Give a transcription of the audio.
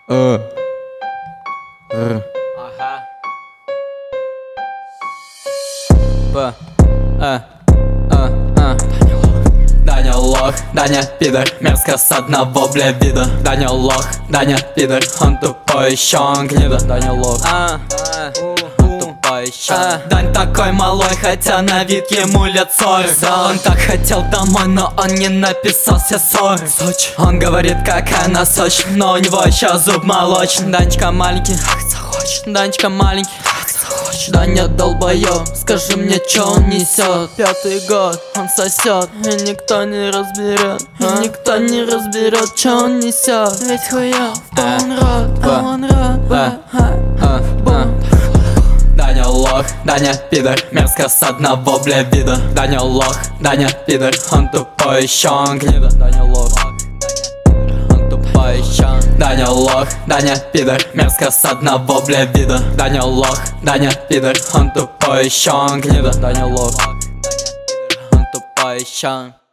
Ага. Даня лох, Даня пидор, мерзко с одного, бля, вида. Даня лох, Даня пидор, он тупой, еще он гнида. Даня лох, он тупой, еще. Дань такой малой, хотя на вид ему лет 40. Он так хотел домой, но он не написал все 40. Он говорит, какая она Сочи, но у него еще зуб молочный. Данечка маленький, ах, захочет. Данечка маленький, ах, захочет. Даня долбоёб, скажи мне, чё он несет. 5-й год, он сосет, и никто не разберет, никто не разберет, чё он несет. Ведь хуёв, он рот, Даня лох, Даня пидор, мерзко с одного, бля, вида. Даня лох, Даня пидор, он тупой, еще он гнида. Даня лох, он тупой, еще. Даня лох, Даня пидор, мерзко с одного, бля, вида. Даня лох, Даня пидор, он тупой, еще он гнида. Даня лох, он тупой, еще.